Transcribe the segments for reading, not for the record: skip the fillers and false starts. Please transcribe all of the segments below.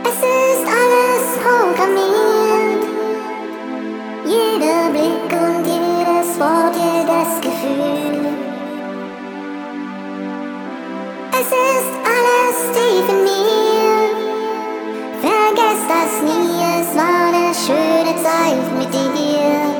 Es ist alles programmiert. Jeder Blick und jedes Wort, jedes Gefühl. Es ist alles tief in mir. Vergesst das nie, es war eine schöne Zeit mit dir.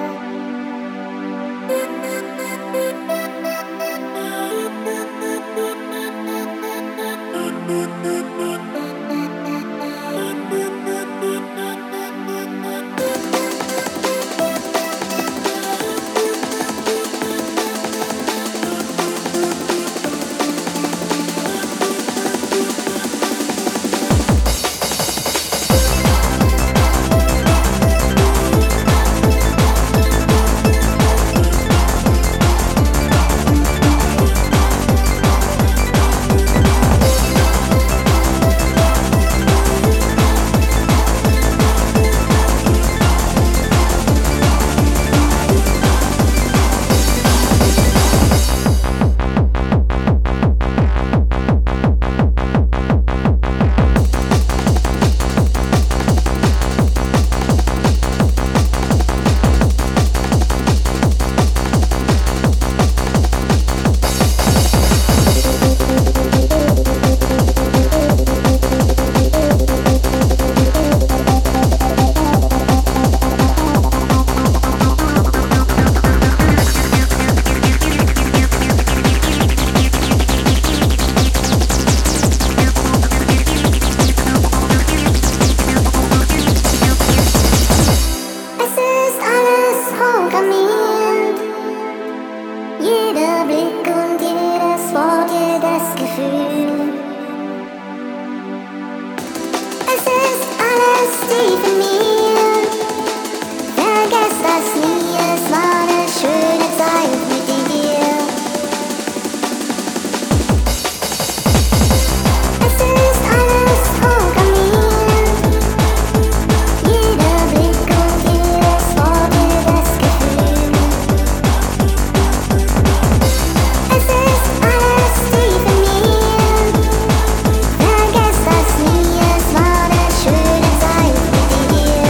Jeder Blick und jedes Wort, jedes Gefühl. Es ist alles tief in mir. Vergesst das nie, es war eine schöne Zeit mit dir. Es ist alles programmiert. Jeder Blick und jedes Wort, jedes Gefühl. Es ist alles tief in mir. Vergesst das nie, es war eine schöne Zeit mit dir.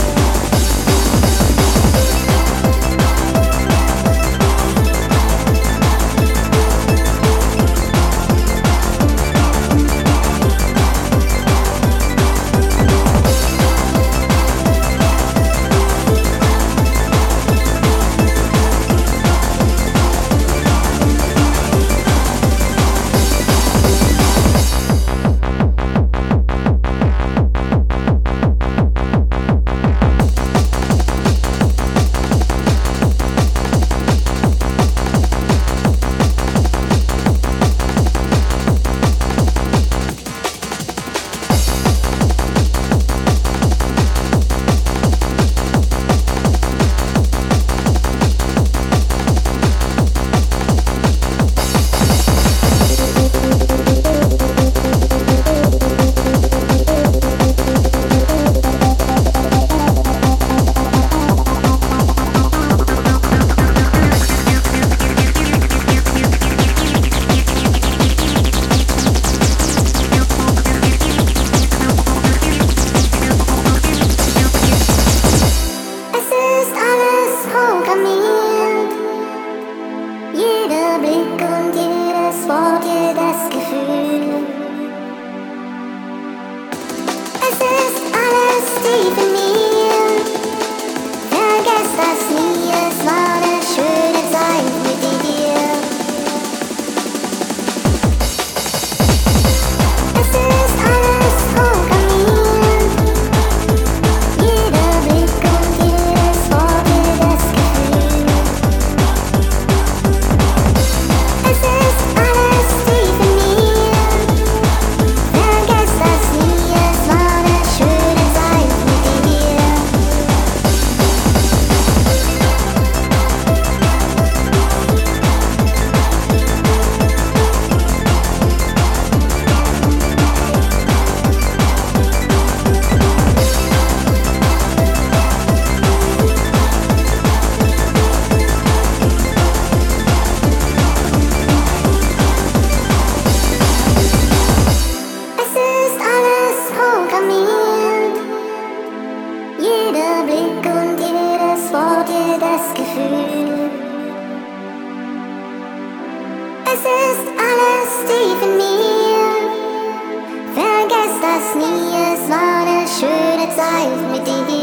Es ist alles programmiert. Jeder Blick und jedes Wort, jedes Gefühl. Es ist alles tief in mir. Vergesst das nie, es war eine schöne Zeit mit dir. Es ist alles programmiert. Jeder Blick und jedes Wort, jedes Gefühl. Es ist alles tief in mir. Vergesst das nie, es war eine schöne Zeit mit dir. balsamiert. Jeder Blick und jedes Wort, jedes Gefühl. Es ist alles tief in mir. Vergesst das nie, es war eine schöne Zeit mit dir.